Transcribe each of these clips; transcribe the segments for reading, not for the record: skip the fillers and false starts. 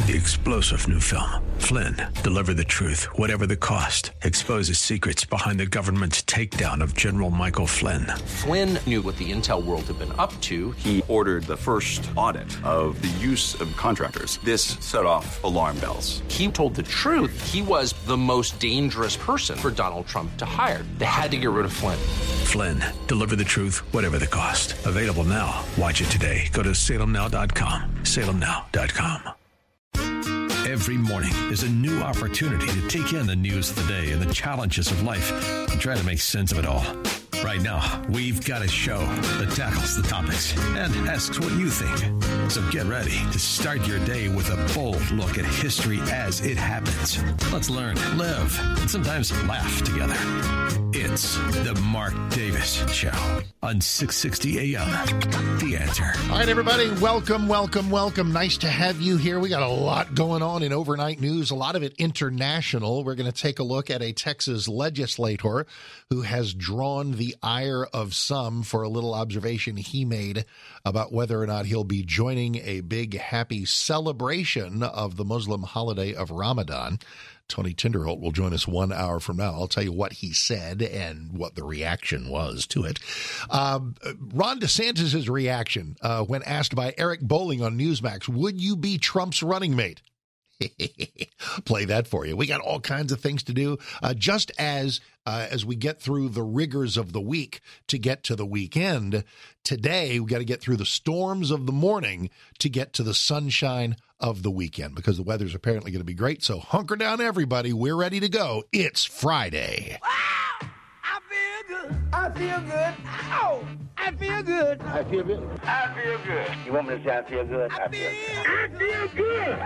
The explosive new film, Flynn, deliver the truth, whatever the cost, exposes secrets behind the government's takedown of General Michael Flynn. Flynn knew what the intel world had been up to. He ordered the first audit of the use of contractors. This set off alarm bells. He told the truth. He was the most dangerous person for Donald Trump to hire. They had to get rid of Flynn. Flynn, deliver the truth, whatever the cost. Available now. Watch it today. Go to salemnow.com. salemnow.com. Every morning is a new opportunity to take in the news of the day and the challenges of life and try to make sense of it all. Right now, we've got a show that tackles the topics and asks what you think. So get ready to start your day with a bold look at history as it happens. Let's learn, live, and sometimes laugh together. It's the Mark Davis Show on 660 AM. The Answer. All right, everybody, welcome. Nice to have you here. We got a lot going on in overnight news, a lot of it international. We're going to take a look at a Texas legislator who has drawn the ire of some for a little observation he made about whether or not he'll be joining a big happy celebration of the Muslim holiday of Ramadan. Tony Tinderholt will join us 1 hour from now. I'll tell you what he said and what the reaction was to it. Ron DeSantis' reaction when asked by Eric Bolling on Newsmax, would you be Trump's running mate? Play that for you. We got all kinds of things to do. Just as we get through the rigors of the week to get to the weekend, today we got to get through the storms of the morning to get to the sunshine of the weekend, because the weather's apparently going to be great. So hunker down, everybody. We're ready to go. It's Friday. Wow! I feel good. I feel good. Ow! I feel good. I feel good. I feel good. You want me to say I feel good? I feel good.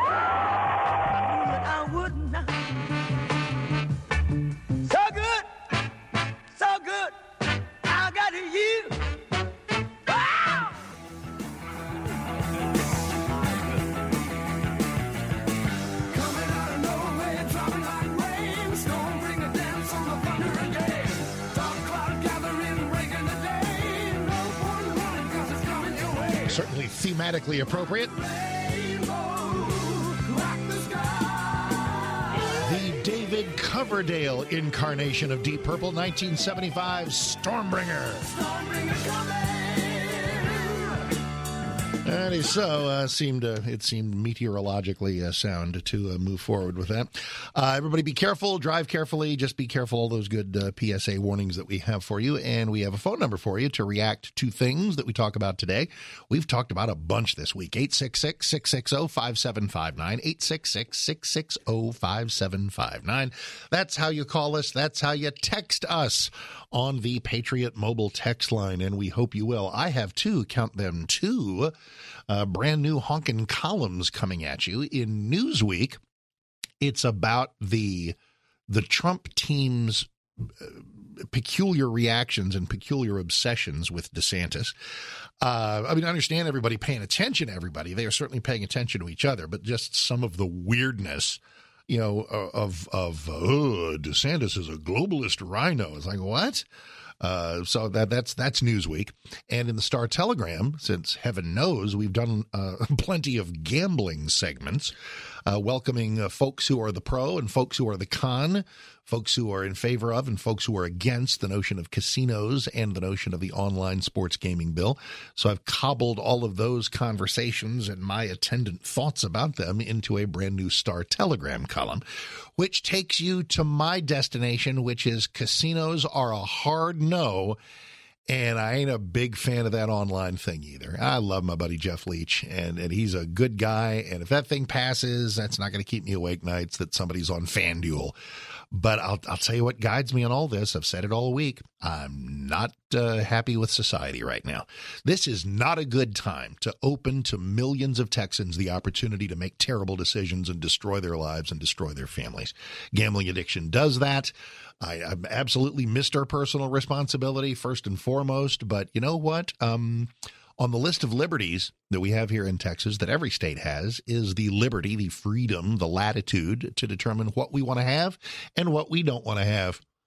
I would not. So good. So good. I got you. Wow! Coming out of nowhere, dropping like rain. Storm bring a dance on the thunder again. Dark cloud gathering, breaking the day. No point running 'cause it's coming your way. Certainly thematically appropriate. The David Coverdale incarnation of Deep Purple, 1975, Stormbringer. And so it seemed meteorologically sound to move forward with that. Everybody be careful, drive carefully, just be careful, all those good PSA warnings that we have for you. And we have a phone number for you to react to things that we talk about today. We've talked about a bunch this week. 866-660-5759, 866-660-5759. That's how you call us. That's how you text us on the Patriot Mobile text line, and we hope you will. I have two brand new honkin' columns coming at you in Newsweek. It's about the Trump team's peculiar reactions and peculiar obsessions with DeSantis. I understand everybody paying attention to everybody. They are certainly paying attention to each other, but just some of the weirdness, of DeSantis is a globalist rhino. It's like, what? So that's Newsweek. And in the Star Telegram, since heaven knows we've done plenty of gambling segments, welcoming folks who are the pro and folks who are the con, folks who are in favor of and folks who are against the notion of casinos and the notion of the online sports gaming bill. So I've cobbled all of those conversations and my attendant thoughts about them into a brand new Star Telegram column, which takes you to my destination, which is casinos are a hard no. And I ain't a big fan of that online thing either. I love my buddy Jeff Leach, and he's a good guy. And if that thing passes, that's not going to keep me awake nights that somebody's on FanDuel. But I'll tell you what guides me on all this. I've said it all week. I'm not happy with society right now. This is not a good time to open to millions of Texans the opportunity to make terrible decisions and destroy their lives and destroy their families. Gambling addiction does that. I absolutely missed our personal responsibility first and foremost. But you know what? On the list of liberties that we have here in Texas that every state has is the liberty, the freedom, the latitude to determine what we want to have and what we don't want to have.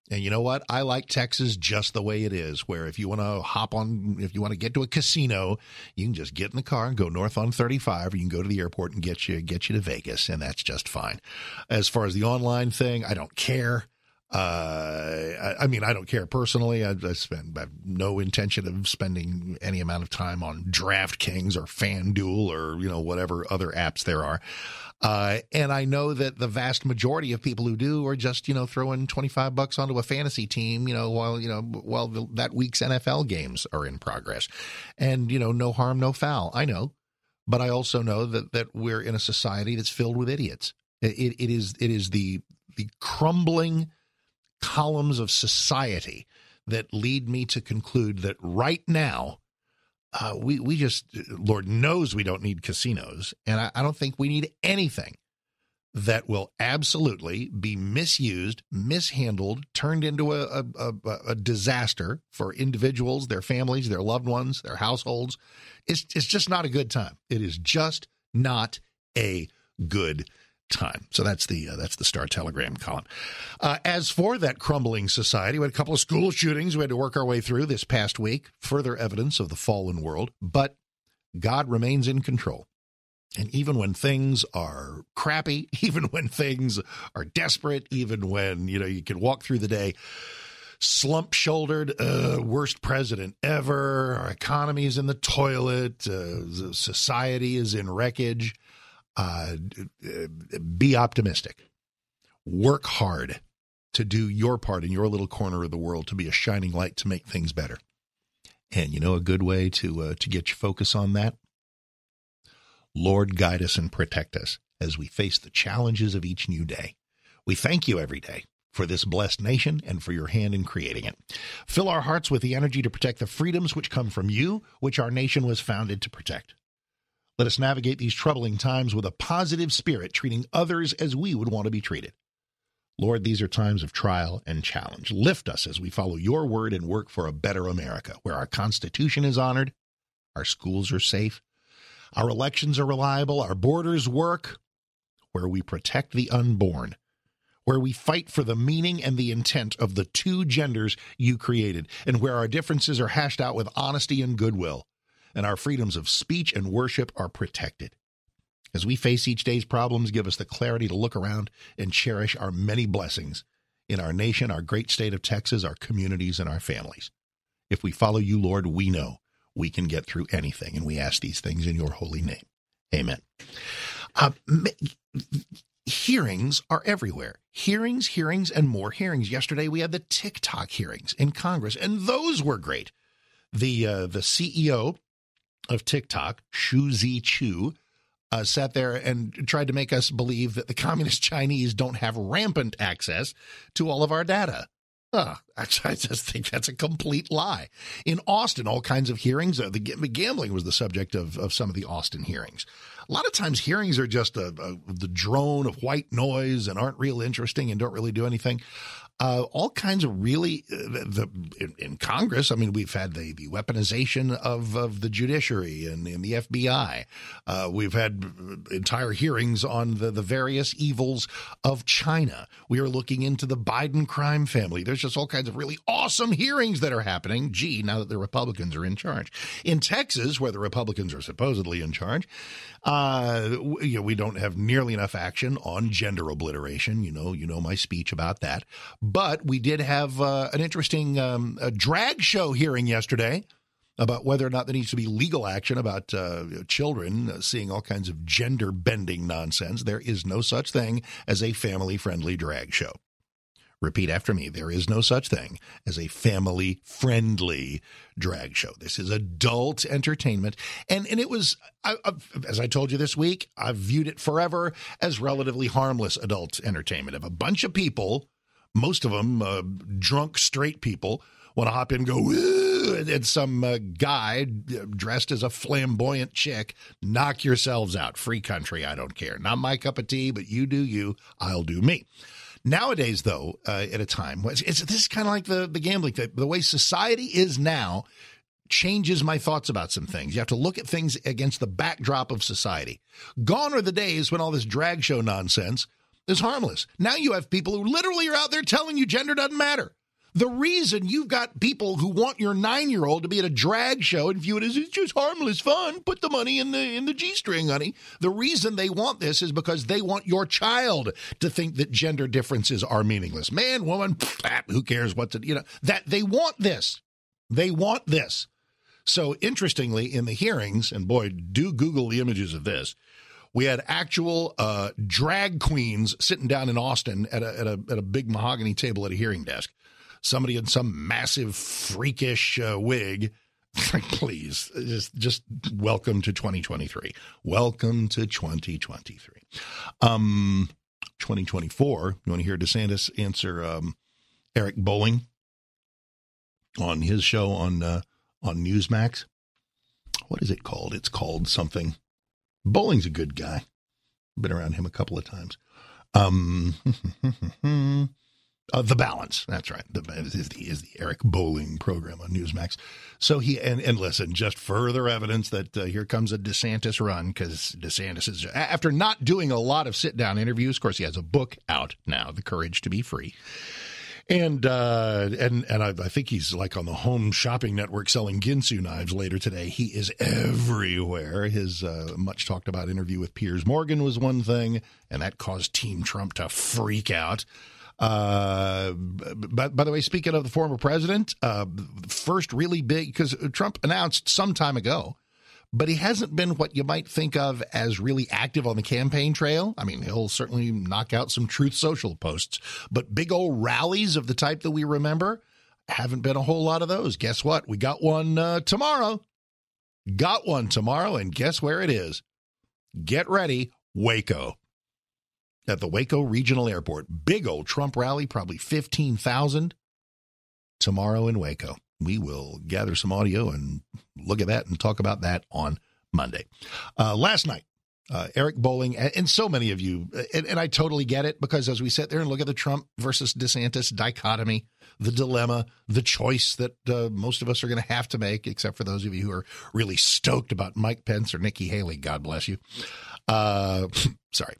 And you know what? I like Texas just the way it is, where if you want to get to a casino, you can just get in the car and go north on 35, or you can go to the airport and get you to Vegas, and that's just fine. As far as the online thing, I don't care. I don't care personally. I have no intention of spending any amount of time on DraftKings or FanDuel or, whatever other apps there are. And I know that the vast majority of people who do are just, throwing $25 onto a fantasy team, while that week's NFL games are in progress. And, no harm, no foul. I know. But I also know that we're in a society that's filled with idiots. It is the crumbling columns of society that lead me to conclude that right now, we just, Lord knows we don't need casinos. And I don't think we need anything that will absolutely be misused, mishandled, turned into a disaster for individuals, their families, their loved ones, their households. It's just not a good time. It is just not a good time. So that's the Star-Telegram column. As for that crumbling society, we had a couple of school shootings we had to work our way through this past week, further evidence of the fallen world, but God remains in control. And even when things are crappy, even when things are desperate, even when, you can walk through the day slump-shouldered, worst president ever, our economy is in the toilet, society is in wreckage, be optimistic. Work hard to do your part in your little corner of the world to be a shining light to make things better. And a good way to get your focus on that? Lord, guide us and protect us as we face the challenges of each new day. We thank you every day for this blessed nation and for your hand in creating it. Fill our hearts with the energy to protect the freedoms which come from you, which our nation was founded to protect. Let us navigate these troubling times with a positive spirit, treating others as we would want to be treated. Lord, these are times of trial and challenge. Lift us as we follow your word and work for a better America, where our Constitution is honored, our schools are safe, our elections are reliable, our borders work, where we protect the unborn, where we fight for the meaning and the intent of the two genders you created, and where our differences are hashed out with honesty and goodwill, and our freedoms of speech and worship are protected. As we face each day's problems, give us the clarity to look around and cherish our many blessings in our nation, our great state of Texas, our communities, and our families. If we follow you, Lord, we know we can get through anything, and we ask these things in your holy name. Amen. Hearings are everywhere. Hearings, and more hearings. Yesterday, we had the TikTok hearings in Congress, and those were great. The CEO of TikTok, Xu Zhiqiu, sat there and tried to make us believe that the communist Chinese don't have rampant access to all of our data. I just think that's a complete lie. In Austin, all kinds of hearings. The gambling was the subject of some of the Austin hearings. A lot of times hearings are just the drone of white noise and aren't real interesting and don't really do anything. All kinds of really in Congress. I mean, we've had the weaponization of the judiciary and the FBI. We've had entire hearings on the various evils of China. We are looking into the Biden crime family. There's just all kinds of really awesome hearings that are happening. Gee, now that the Republicans are in charge. In Texas, where the Republicans are supposedly in charge, we don't have nearly enough action on gender obliteration. You know my speech about that. But we did have an interesting drag show hearing yesterday about whether or not there needs to be legal action about children seeing all kinds of gender-bending nonsense. There is no such thing as a family-friendly drag show. Repeat after me. There is no such thing as a family-friendly drag show. This is adult entertainment. And it was, as I told you this week, I've viewed it forever as relatively harmless adult entertainment. If a bunch of people, most of them drunk straight people, want to hop in and go, woo, and some guy dressed as a flamboyant chick, knock yourselves out. Free country, I don't care. Not my cup of tea, but you do you, I'll do me. Nowadays, though, at a time, this is kind of like the gambling thing. The way society is now changes my thoughts about some things. You have to look at things against the backdrop of society. Gone are the days when all this drag show nonsense is harmless. Now you have people who literally are out there telling you gender doesn't matter. The reason you've got people who want your 9-year-old to be at a drag show and view it as it's just harmless fun, put the money in the G-string, honey. The reason they want this is because they want your child to think that gender differences are meaningless. Man, woman, who cares what's it, that they want this. They want this. So interestingly, in the hearings, and boy, do Google the images of this, we had actual drag queens sitting down in Austin at a big mahogany table at a hearing desk. Somebody in some massive freakish wig. Please, just welcome to 2023. Welcome to 2023. 2024, you want to hear DeSantis answer Eric Bolling on his show on Newsmax? What is it called? It's called something. Bolling's a good guy. Been around him a couple of times. The Balance. That's right. Is the Eric Bolling program on Newsmax. So he, and listen, just further evidence that here comes a DeSantis run, because DeSantis is, after not doing a lot of sit-down interviews, of course, he has a book out now, The Courage to Be Free. And I think he's like on the Home Shopping Network selling Ginsu knives later today. He is everywhere. His much talked about interview with Piers Morgan was one thing, and that caused Team Trump to freak out. But by the way, speaking of the former president, first really big, because Trump announced some time ago, but he hasn't been what you might think of as really active on the campaign trail. I mean, he'll certainly knock out some Truth Social posts, but big old rallies of the type that we remember, haven't been a whole lot of those. Guess what? We got one tomorrow. Got one tomorrow, and guess where it is? Get ready, Waco. At the Waco Regional Airport. Big old Trump rally, probably 15,000 tomorrow in Waco. We will gather some audio and look at that and talk about that on Monday. Last night, Eric Bolling, and so many of you, and I totally get it, because as we sit there and look at the Trump versus DeSantis dichotomy, the dilemma, the choice that most of us are going to have to make, except for those of you who are really stoked about Mike Pence or Nikki Haley, God bless you. Sorry.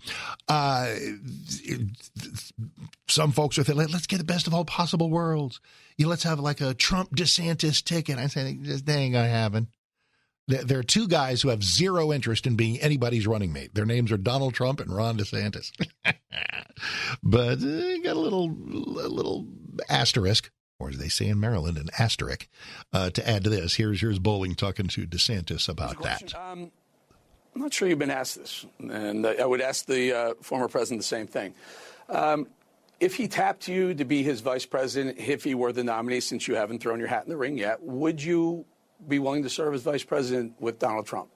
Some folks are thinking, let's get the best of all possible worlds. Let's have like a Trump DeSantis ticket. I say, they ain't going to happen. There are two guys who have zero interest in being anybody's running mate. Their names are Donald Trump and Ron DeSantis. But got a little asterisk, or as they say in Maryland, an asterisk, to add to this. Here's Bolling talking to DeSantis about that. I'm not sure you've been asked this, and I would ask the former president the same thing. If he tapped you to be his vice president, if he were the nominee, since you haven't thrown your hat in the ring yet, would you be willing to serve as vice president with Donald Trump?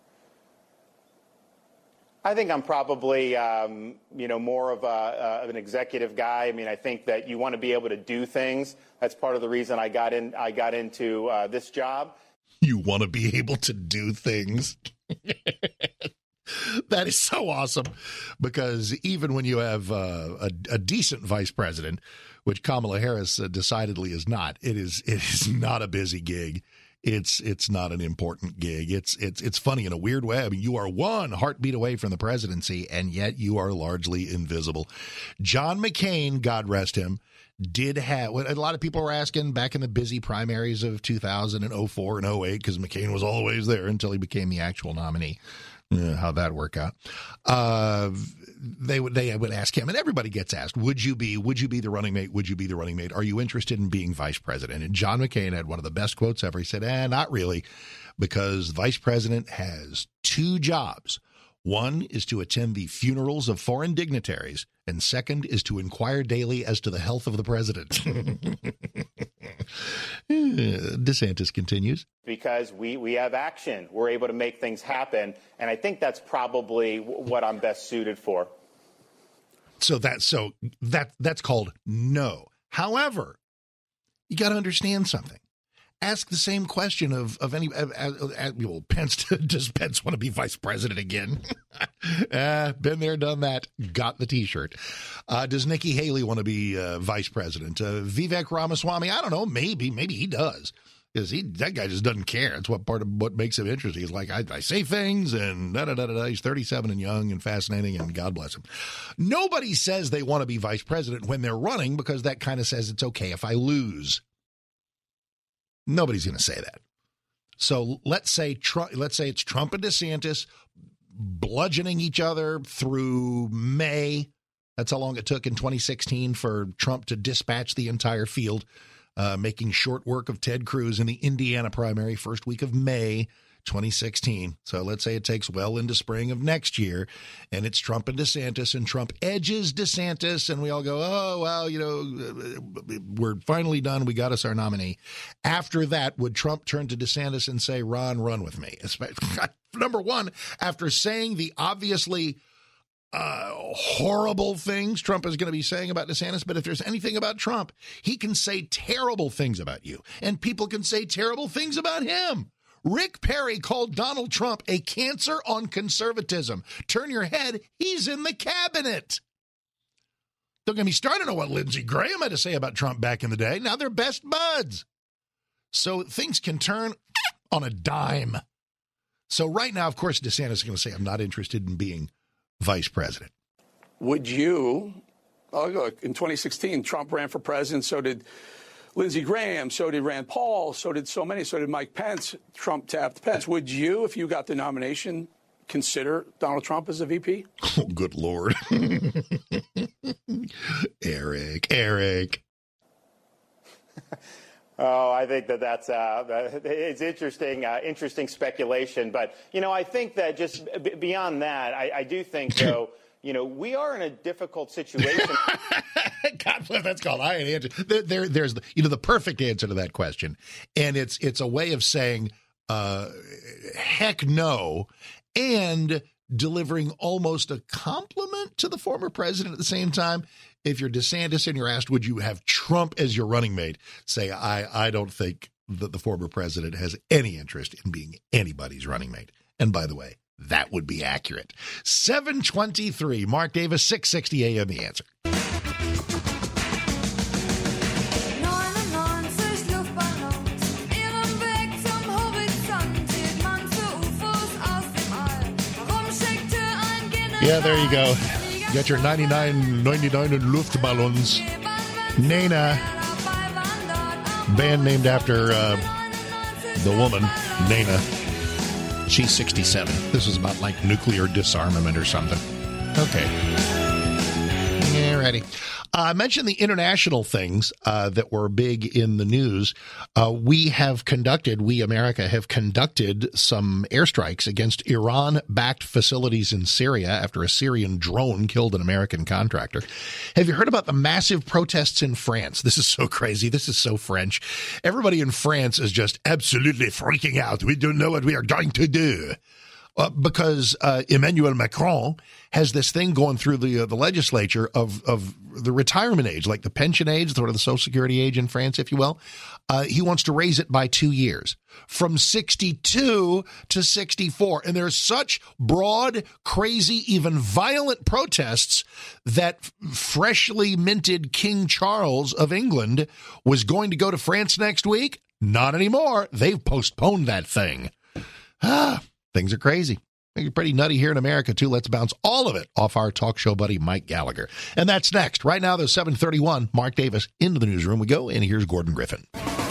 I think I'm probably, more of an executive guy. I mean, I think that you want to be able to do things. That's part of the reason I got into this job. You want to be able to do things. That is so awesome, because even when you have a decent vice president, which Kamala Harris decidedly is not, it is not a busy gig. It's not an important gig. It's funny in a weird way. I mean, you are one heartbeat away from the presidency, and yet you are largely invisible. John McCain, God rest him, did have what a lot of people were asking back in the busy primaries of 2004 and 08, because McCain was always there until he became the actual nominee. How'd that work out? They would ask him, and everybody gets asked, would you be the running mate? Would you be the running mate? Are you interested in being vice president? And John McCain had one of the best quotes ever. He said, not really, because vice president has two jobs. One is to attend the funerals of foreign dignitaries, and second is to inquire daily as to the health of the president. DeSantis continues. Because we have action. We're able to make things happen. And I think that's probably what I'm best suited for. So that's called no. However, you got to understand something. Ask the same question of any Pence. Does Pence want to be vice president again? Been there, done that. Got the T-shirt. Does Nikki Haley want to be vice president? Vivek Ramaswamy? I don't know. Maybe he does. Because that guy just doesn't care. It's what part of what makes him interesting. He's like, I say things and da-da-da-da-da. He's 37 and young and fascinating, and God bless him. Nobody says they want to be vice president when they're running, because that kind of says it's okay if I lose. Nobody's going to say that. So let's say it's Trump and DeSantis bludgeoning each other through May. That's how long it took in 2016 for Trump to dispatch the entire field. Making short work of Ted Cruz in the Indiana primary first week of May 2016. So let's say it takes well into spring of next year, and it's Trump and DeSantis, and Trump edges DeSantis, and we all go, oh, well, we're finally done. We got us our nominee. After that, would Trump turn to DeSantis and say, Ron, run with me? Number one, after saying the obviously horrible things Trump is going to be saying about DeSantis, but if there's anything about Trump, he can say terrible things about you, and people can say terrible things about him. Rick Perry called Donald Trump a cancer on conservatism. Turn your head, he's in the cabinet. Don't get me started on what Lindsey Graham had to say about Trump back in the day. Now they're best buds. So things can turn on a dime. So right now, of course, DeSantis is going to say, I'm not interested in being vice president. Would you, look, in 2016, Trump ran for president, so did Lindsey Graham, so did Rand Paul, so did so many, so did Mike Pence. Trump tapped Pence. Would you, if you got the nomination, consider Donald Trump as a VP? Oh, good Lord. Eric. Oh, I think that's it's interesting speculation. But, I think that just beyond that, I do think, though, we are in a difficult situation. God bless, that's called I ain't answer. There's the perfect answer to that question. And it's a way of saying, heck no, and delivering almost a compliment to the former president at the same time. If you're DeSantis and you're asked, would you have Trump as your running mate, say, I don't think that the former president has any interest in being anybody's running mate. And by the way, that would be accurate. 7:23, Mark Davis, 660 AM, The Answer. Yeah, there you go. Got your 99 in Luftballons. Nena, band named after the woman, Nena. She's 67. This is about like nuclear disarmament or something. Okay. Yeah, ready. I mentioned the international things that were big in the news. We, America, have conducted some airstrikes against Iran-backed facilities in Syria after a Syrian drone killed an American contractor. Have you heard about the massive protests in France? This is so crazy. This is so French. Everybody in France is just absolutely freaking out. We don't know what we are going to do. Because Emmanuel Macron has this thing going through the legislature of the retirement age, like the pension age, sort of the Social Security age in France, if you will. He wants to raise it by 2 years, from 62 to 64. And there's such broad, crazy, even violent protests that freshly minted King Charles of England was going to go to France next week. Not anymore. They've postponed that thing. Things are crazy. Things are pretty nutty here in America, too. Let's bounce all of it off our talk show buddy, Mike Gallagher. And that's next. Right now, there's 7:31. Mark Davis into the newsroom we go, and here's Gordon Griffin.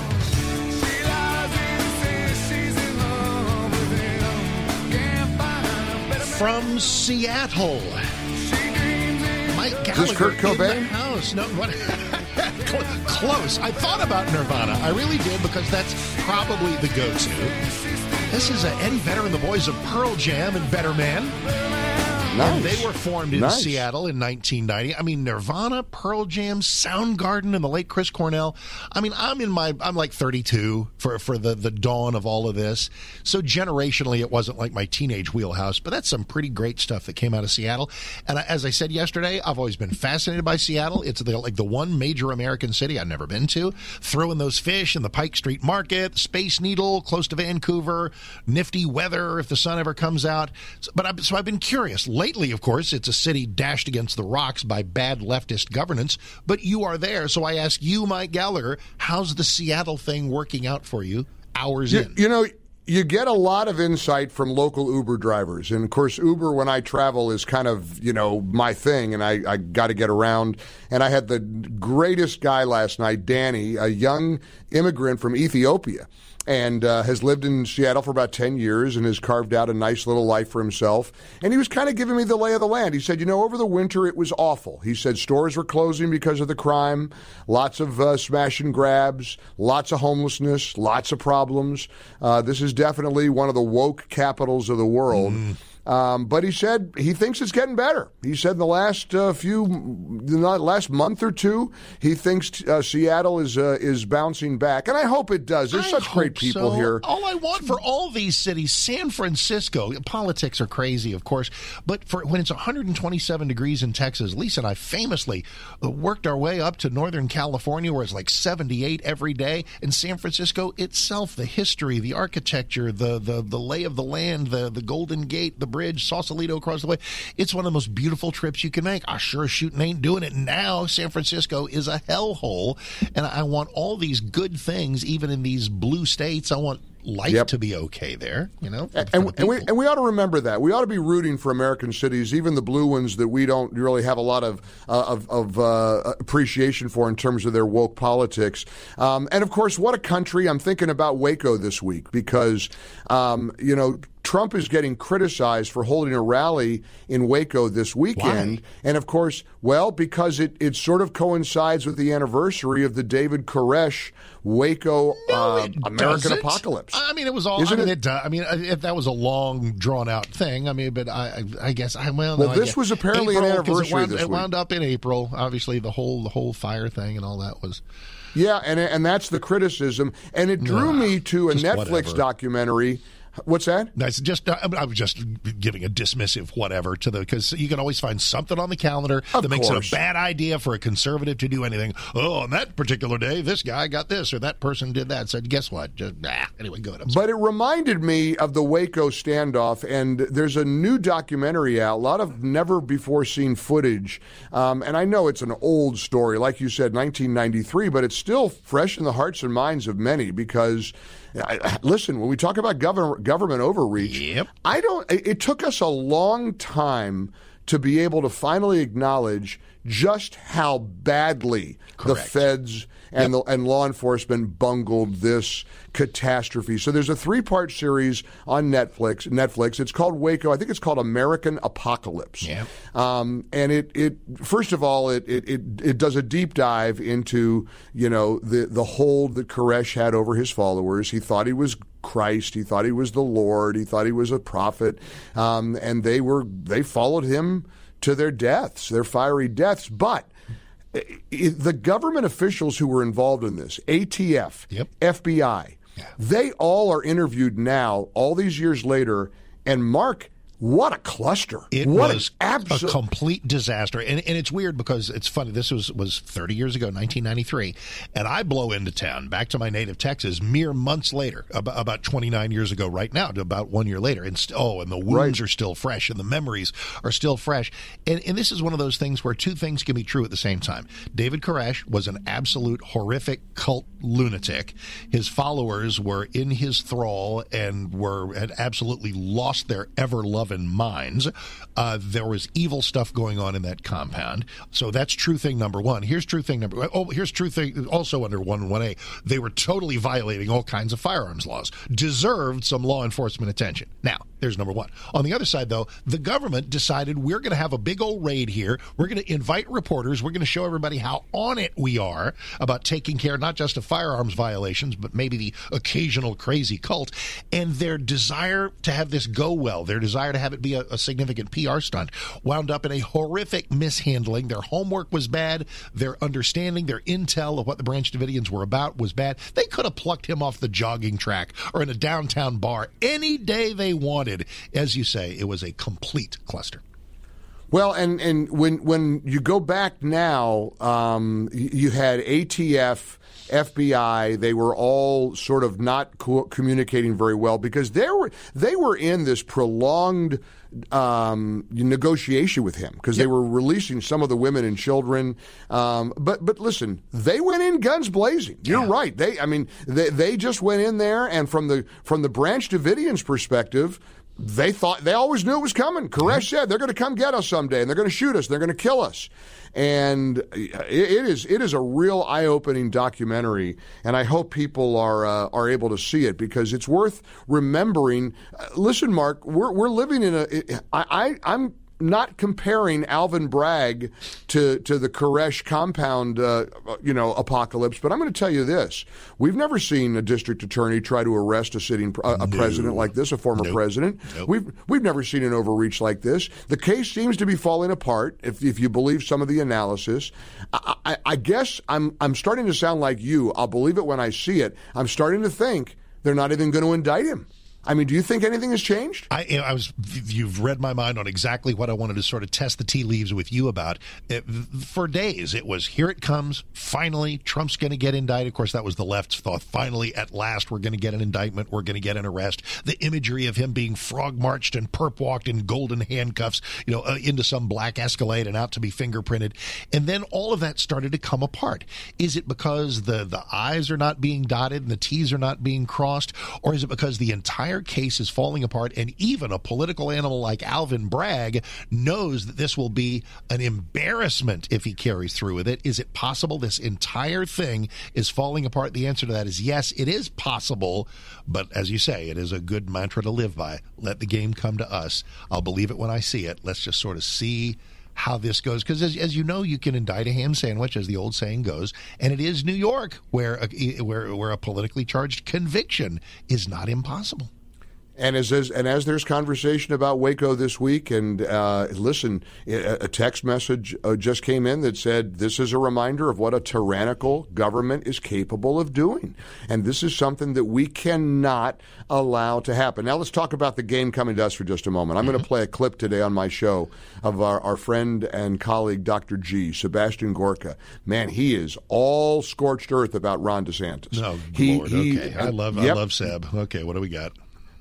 From Seattle, Mike Gallagher. Is this Kurt Cobain? In the house. No, what? Close. I thought about Nirvana. I really did, because that's probably the go-to. This is Eddie Vedder and the boys of Pearl Jam and Better Man. Nice. And they were formed in Seattle in 1990. I mean, Nirvana, Pearl Jam, Soundgarden, and the late Chris Cornell. I mean, I'm like 32 for the dawn of all of this. So generationally, it wasn't like my teenage wheelhouse, but that's some pretty great stuff that came out of Seattle. And as I said yesterday, I've always been fascinated by Seattle. It's the one major American city I've never been to. Throwing those fish in the Pike Street Market, Space Needle, close to Vancouver, nifty weather if the sun ever comes out. So I've been curious. Lately, of course, it's a city dashed against the rocks by bad leftist governance, but you are there. So I ask you, Mike Gallagher, how's the Seattle thing working out for you hours in. You know, you get a lot of insight from local Uber drivers. And, of course, Uber, when I travel, is kind of, my thing, and I got to get around. And I had the greatest guy last night, Danny, a young immigrant from Ethiopia, and has lived in Seattle for about 10 years and has carved out a nice little life for himself. And he was kind of giving me the lay of the land. He said, over the winter it was awful. He said stores were closing because of the crime, lots of smash and grabs, lots of homelessness, lots of problems. This is definitely one of the woke capitals of the world. But he said he thinks it's getting better. He said in the last last month or two, he thinks Seattle is bouncing back, and I hope it does. There's such great people here. All I want for all these cities, San Francisco, politics are crazy, of course, but for when it's 127 degrees in Texas, Lisa and I famously worked our way up to Northern California, where it's like 78 every day, and San Francisco itself, the history, the architecture, the lay of the land, the Golden Gate, the bridge, Sausalito across the way. It's one of the most beautiful trips you can make. I sure as shooting ain't doing it now. San Francisco is a hellhole, and I want all these good things, even in these blue states. I want life to be okay there, And we ought to remember that. We ought to be rooting for American cities, even the blue ones that we don't really have a lot of appreciation for in terms of their woke politics. And, of course, what a country. I'm thinking about Waco this week because, Trump is getting criticized for holding a rally in Waco this weekend. Why? And, of course, because it sort of coincides with the anniversary of the David Koresh Waco American doesn't. Apocalypse. I mean, it was all. Isn't I mean, it? If that was a long, drawn-out thing. I mean, but I guess this was apparently an anniversary this week. It wound up in April. Obviously, the whole fire thing and all that was. Yeah, and that's the criticism, and it drew me to a Netflix documentary. What's that? That's just I was just giving a dismissive whatever to because you can always find something on the calendar that makes it a bad idea for a conservative to do anything. Oh, on that particular day, this guy got this or that person did that. Said, guess what? Anyway, go ahead. But it reminded me of the Waco standoff, and there's a new documentary out, a lot of never before seen footage, and I know it's an old story, like you said, 1993, but it's still fresh in the hearts and minds of many because. Listen, when we talk about government overreach, it took us a long time to be able to finally acknowledge just how badly the feds and law enforcement bungled this catastrophe. So there's a 3-part series on Netflix. It's called Waco. I think it's called American Apocalypse. Yeah. And it first of all, it does a deep dive into, the hold that Koresh had over his followers. He thought he was Christ. He thought he was the Lord. He thought he was a prophet. And they followed him to their deaths, their fiery deaths. But the government officials who were involved in this, ATF, FBI, they all are interviewed now, all these years later, and Mark, what a cluster. It was a complete disaster. And it's weird because it's funny. This was 30 years ago, 1993. And I blow into town, back to my native Texas, mere months later, about 29 years ago right now, to about 1 year later. And and the wounds are still fresh and the memories are still fresh. And this is one of those things where two things can be true at the same time. David Koresh was an absolute horrific cult lunatic. His followers were in his thrall and had absolutely lost their ever-loving minds. There was evil stuff going on in that compound. So that's true thing number one. Here's true thing number here's true thing also under 1A. They were totally violating all kinds of firearms laws. Deserved some law enforcement attention. Now, there's number one. On the other side, though, the government decided we're going to have a big old raid here. We're going to invite reporters. We're going to show everybody how on it we are about taking care not just of firearms violations, but maybe the occasional crazy cult. And their desire to have this go well, their desire to have it be a significant PR stunt, wound up in a horrific mishandling. Their homework was bad. Their understanding, their intel of what the Branch Davidians were about was bad. They could have plucked him off the jogging track or in a downtown bar any day they wanted. As you say, it was a complete cluster. Well, and when you go back now, you had ATF, FBI. They were all sort of not communicating very well because they were in this prolonged negotiation with him because they were releasing some of the women and children. But listen, they went in guns blazing. You're right. They just went in there, and from the Branch Davidians' perspective, they always knew it was coming. Koresh said they're going to come get us someday, and they're going to shoot us, and they're going to kill us. And it is a real eye-opening documentary, and I hope people are able to see it because it's worth remembering. Listen, Mark, we're living in I'm not comparing Alvin Bragg to the Koresh compound, apocalypse. But I'm going to tell you this: we've never seen a district attorney try to arrest a president like this, a former president. Nope. We've never seen an overreach like this. The case seems to be falling apart. If you believe some of the analysis, I guess I'm starting to sound like you. I'll believe it when I see it. I'm starting to think they're not even going to indict him. I mean, do you think anything has changed? You've read my mind on exactly what I wanted to sort of test the tea leaves with you about. For days, it was, here it comes. Finally, Trump's going to get indicted. Of course, that was the left's thought. Finally, at last, we're going to get an indictment. We're going to get an arrest. The imagery of him being frog-marched and perp-walked in golden handcuffs, into some black Escalade and out to be fingerprinted. And then all of that started to come apart. Is it because the I's are not being dotted and the T's are not being crossed? Or is it because the entire case is falling apart, and even a political animal like Alvin Bragg knows that this will be an embarrassment if he carries through with it? Is it possible this entire thing is falling apart? The answer to that is yes, it is possible, but as you say, it is a good mantra to live by. Let the game come to us. I'll believe it when I see it. Let's just sort of see how this goes, because as you know, you can indict a ham sandwich, as the old saying goes, and it is New York where a politically charged conviction is not impossible. And as there's conversation about Waco this week, and listen, a text message just came in that said, this is a reminder of what a tyrannical government is capable of doing. And this is something that we cannot allow to happen. Now let's talk about the game coming to us for just a moment. I'm going to play a clip today on my show of our friend and colleague, Dr. G, Sebastian Gorka. Man, he is all scorched earth about Ron DeSantis. Oh, Lord, okay. I love Seb. Okay, what do we got?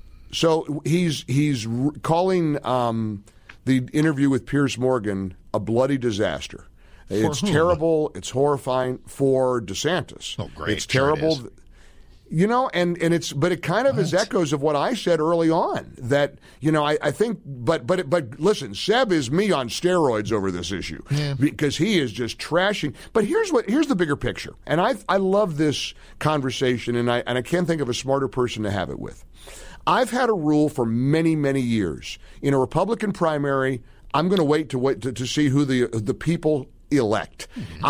So he's calling the interview with Piers Morgan a bloody disaster. It's terrible. It's horrifying for DeSantis. Oh, great. It's terrible. And it's, but it kind of is echoes of what I said early on that, I think, but listen, Seb is me on steroids over this issue because he is just trashing. But here's the bigger picture. And I love this conversation, and I can't think of a smarter person to have it with. I've had a rule for many, many years. In a Republican primary, I'm going to wait to see who the people elect.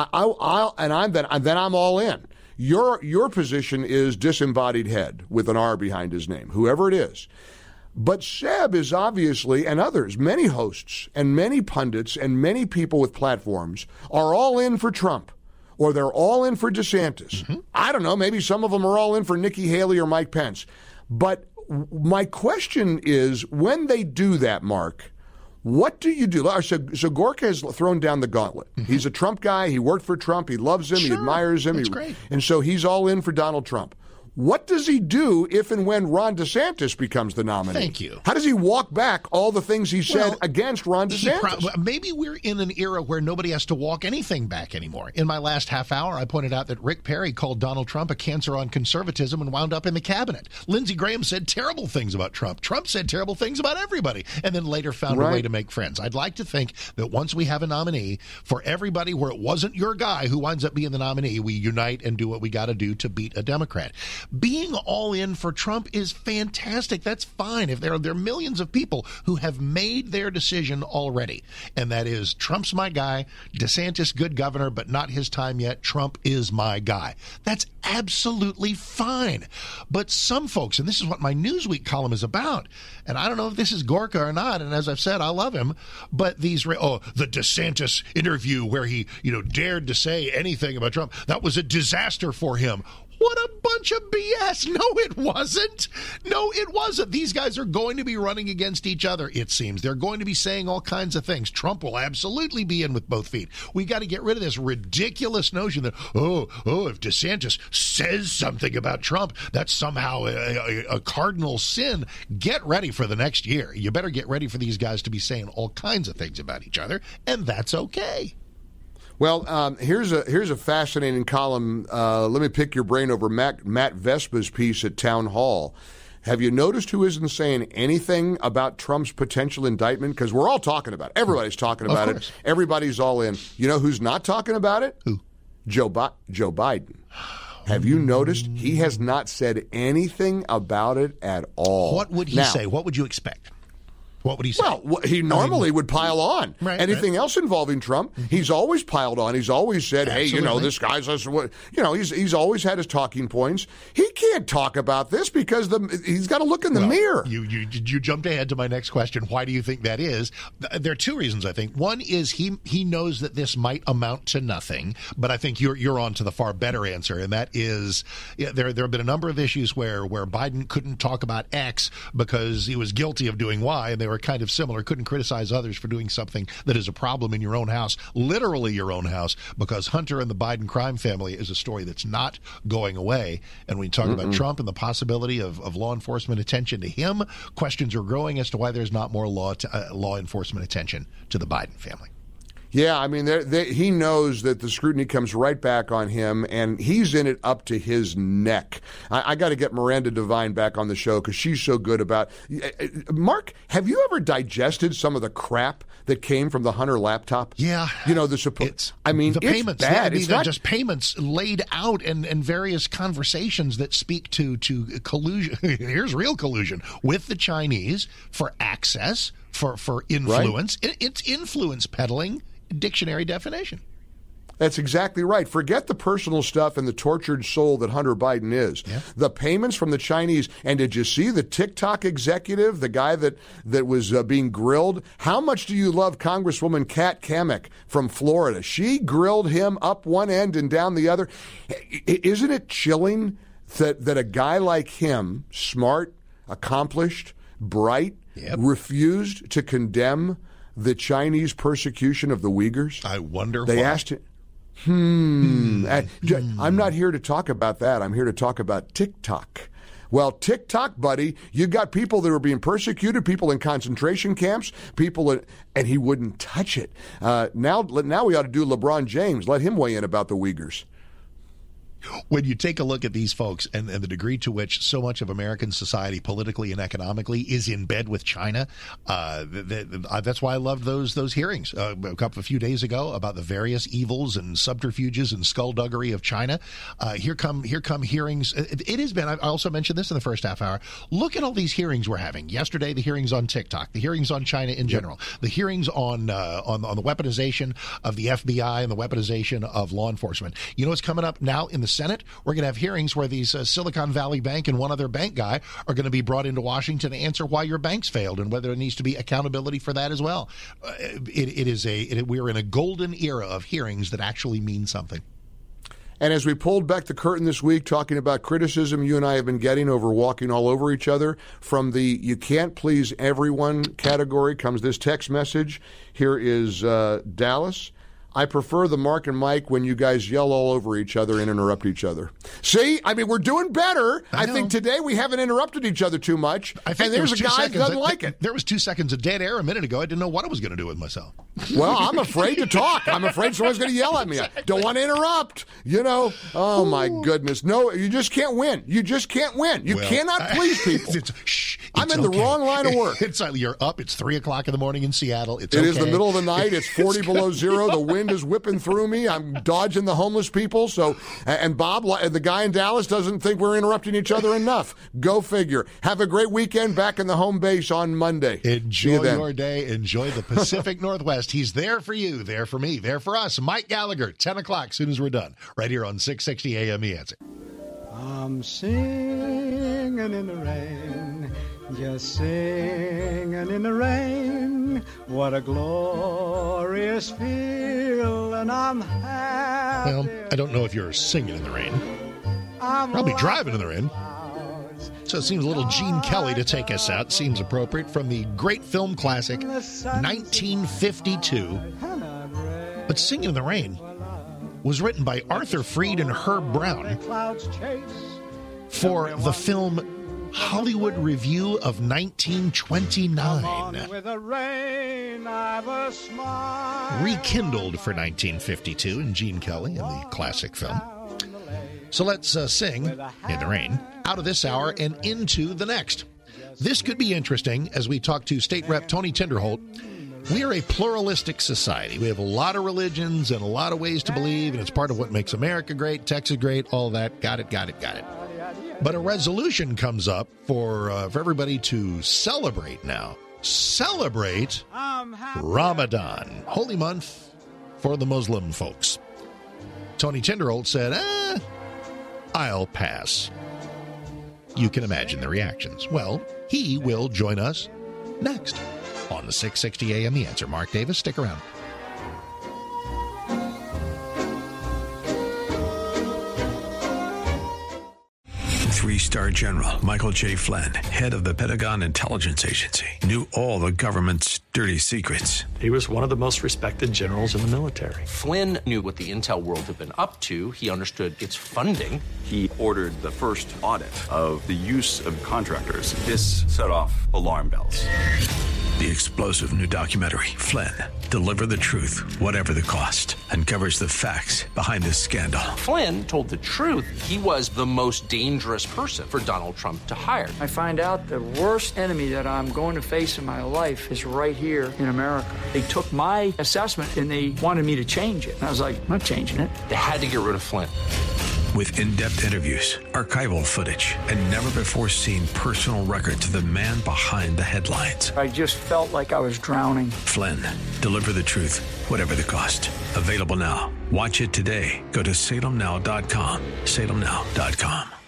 Mm-hmm. Then I'm all in. Your position is disembodied head with an R behind his name, whoever it is. But Seb is obviously, and others, many hosts and many pundits and many people with platforms are all in for Trump, or they're all in for DeSantis. Mm-hmm. I don't know, maybe some of them are all in for Nikki Haley or Mike Pence. But my question is, when they do that, Mark, what do you do? So Gorka has thrown down the gauntlet. Mm-hmm. He's a Trump guy. He worked for Trump. He loves him. Sure. He admires him. That's great. And so he's all in for Donald Trump. What does he do if and when Ron DeSantis becomes the nominee? Thank you. How does he walk back all the things he said against Ron DeSantis? Maybe we're in an era where nobody has to walk anything back anymore. In my last half hour, I pointed out that Rick Perry called Donald Trump a cancer on conservatism and wound up in the cabinet. Lindsey Graham said terrible things about Trump. Trump said terrible things about everybody, and then later found a way to make friends. I'd like to think that once we have a nominee, for everybody where it wasn't your guy who winds up being the nominee, we unite and do what we got to do to beat a Democrat. Being all in for Trump is fantastic. That's fine. If there are millions of people who have made their decision already, and that is Trump's my guy, DeSantis good governor, but not his time yet. Trump is my guy. That's absolutely fine. But some folks, and this is what my Newsweek column is about, and I don't know if this is Gorka or not, and as I've said, I love him, but the DeSantis interview where he, dared to say anything about Trump, that was a disaster for him. What a bunch of BS. No, it wasn't. No, it wasn't. These guys are going to be running against each other, it seems. They're going to be saying all kinds of things. Trump will absolutely be in with both feet. We got to get rid of this ridiculous notion that, if DeSantis says something about Trump, that's somehow a cardinal sin. Get ready for the next year. You better get ready for these guys to be saying all kinds of things about each other, and that's okay. Well, here's a fascinating column. Let me pick your brain over Matt Vespa's piece at Town Hall. Have you noticed who isn't saying anything about Trump's potential indictment? Because we're all talking about it. Everybody's talking about it. Everybody's all in. You know who's not talking about it? Who? Joe Biden. Have you noticed he has not said anything about it at all? What would he say? What would you expect? What would he say? Well, he normally would pile on. Right, anything else involving Trump, he's always piled on. He's always said, Absolutely. this guy's, he's always had his talking points. He can't talk about this because he's got to look in the mirror. You jumped ahead to my next question. Why do you think that is? There are two reasons, I think. One is he knows that this might amount to nothing, but I think you're on to the far better answer, and that is there have been a number of issues where Biden couldn't talk about X because he was guilty of doing Y, and they were kind of similar. Couldn't criticize others for doing something that is a problem in your own house, literally your own house, because Hunter and the Biden crime family is a story that's not going away. And when you talk about Trump and the possibility of law enforcement attention to him, questions are growing as to why there's not more law enforcement attention to the Biden family. Yeah, I mean, he knows that the scrutiny comes right back on him, and he's in it up to his neck. I got to get Miranda Devine back on the show because she's so good about. Mark, have you ever digested some of the crap that came from the Hunter laptop? Yeah, the payments. Bad. It's not just payments laid out and various conversations that speak to collusion. Here's real collusion with the Chinese for access, for influence. Right. It's influence peddling. Dictionary definition. That's exactly right. Forget the personal stuff and the tortured soul that Hunter Biden is. Yeah. The payments from the Chinese. And did you see the TikTok executive, the guy that was being grilled? How much do you love Congresswoman Kat Kamek from Florida? She grilled him up one end and down the other. Isn't it chilling that a guy like him, smart, accomplished, bright, refused to condemn the Chinese persecution of the Uyghurs? I wonder they why. Asked it. I'm not here to talk about that. I'm here to talk about TikTok. Well, TikTok, buddy, you got people that are being persecuted, people in concentration camps, and he wouldn't touch it. Now we ought to do LeBron James. Let him weigh in about the Uyghurs. When you take a look at these folks and the degree to which so much of American society politically and economically is in bed with China, that's why I loved those hearings a few days ago about the various evils and subterfuges and skullduggery of China. Here come hearings. It has been, I also mentioned this in the first half hour, look at all these hearings we're having. Yesterday, the hearings on TikTok, the hearings on China in general, the hearings on the weaponization of the FBI and the weaponization of law enforcement. You know what's coming up now in the Senate? We're going to have hearings where these Silicon Valley Bank and one other bank guy are going to be brought into Washington to answer why your banks failed and whether there needs to be accountability for that as well. We're in a golden era of hearings that actually mean something. And as we pulled back the curtain this week, talking about criticism you and I have been getting over walking all over each other, from the you can't please everyone category comes this text message. Here is Dallas. I prefer the Mark and Mike when you guys yell all over each other and interrupt each other. See, I mean, we're doing better. I think today we haven't interrupted each other too much. I think and there's a guy that doesn't like it. There was 2 seconds of dead air a minute ago. I didn't know what I was going to do with myself. Well, I'm afraid to talk. I'm afraid someone's going to yell at me. Exactly. I don't want to interrupt. Oh, my goodness. No, you just can't win. You just can't win. You cannot please people. I'm in the wrong line of work. You're up. It's 3 o'clock in the morning in Seattle. It is the middle of the night. It's 40 below zero. The wind is whipping through me. I'm dodging the homeless people. So, and Bob, the guy in Dallas, doesn't think we're interrupting each other enough. Go figure. Have a great weekend back in the home base on Monday. Enjoy your day. Enjoy the Pacific Northwest. He's there for you, there for me, there for us. Mike Gallagher, 10 o'clock, as soon as we're done. Right here on 660 AM The Answer. I'm singing in the rain, just singing in the rain. What a glorious feel, and I'm happy. Well, I don't know if you're singing in the rain. Probably driving in the rain. So it seems a little Gene Kelly to take us out. Seems appropriate from the great film classic 1952. But Singing in the Rain was written by Arthur Freed and Herb Brown for the film Hollywood Review of 1929. Rekindled for 1952 in Gene Kelly in the classic film. So let's sing in the rain out of this hour and into the next. This could be interesting as we talk to State Rep Tony Tinderholt. We are a pluralistic society. We have a lot of religions and a lot of ways to believe, and it's part of what makes America great, Texas great, all that. Got it. But a resolution comes up for everybody to celebrate now. Celebrate Ramadan, holy month for the Muslim folks. Tony Tinderholt said, I'll pass. You can imagine the reactions. Well, he will join us next on the 660 AM The Answer. Mark Davis, stick around. Three-star General Michael J. Flynn, head of the Pentagon Intelligence Agency, knew all the government's dirty secrets. He was one of the most respected generals in the military. Flynn knew what the intel world had been up to. He understood its funding. He ordered the first audit of the use of contractors. This set off alarm bells. The explosive new documentary, Flynn, Deliver the Truth, Whatever the Cost, uncovers the facts behind this scandal. Flynn told the truth. He was the most dangerous person for Donald Trump to hire. I find out the worst enemy that I'm going to face in my life is right here in America. They took my assessment and they wanted me to change it. And I was like, I'm not changing it. They had to get rid of Flynn. With in-depth interviews, archival footage, and never-before-seen personal records of the man behind the headlines. I just felt like I was drowning. Flynn, Deliver the Truth, Whatever the Cost. Available now. Watch it today. Go to salemnow.com. salemnow.com.